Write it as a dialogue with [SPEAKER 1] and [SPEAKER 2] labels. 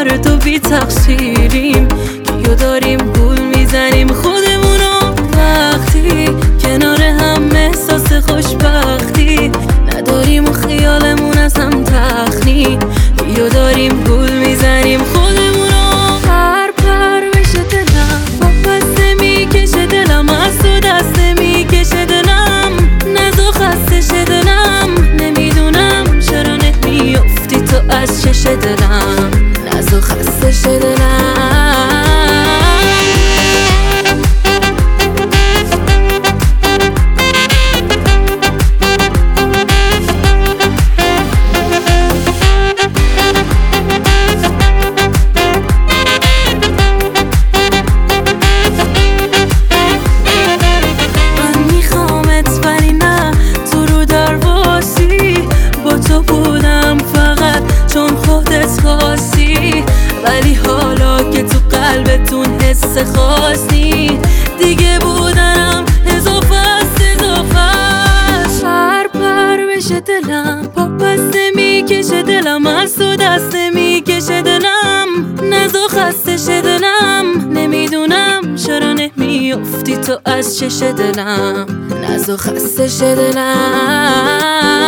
[SPEAKER 1] کنار تو بی تقصیریم، کیو داریم گول میزنیم خودمونو وقتی کنار هم احساس خوشبختی نداریم و خیالمون از هم تخنی، کیو داریم گول میزنیم خودمونو. پر بشه دلم واپس نمیکشه دلم، از تو دست نمیکشه دلم، نزا خسته شه دلم، نمیدونم چرا نمیافتی تو از چش دلم، نزا خسته شه دلم. ولی حالا که تو قلبتون حس خاصی دیگه بودنم اضافه است پر بشه دلم واپس نمیکشه دلم، از تو دست نمیکشه دلم، نزا خسته شه دلم، نمیدونم چرا نمیافتی تو از چش دلم، نزا خسته شه دلم.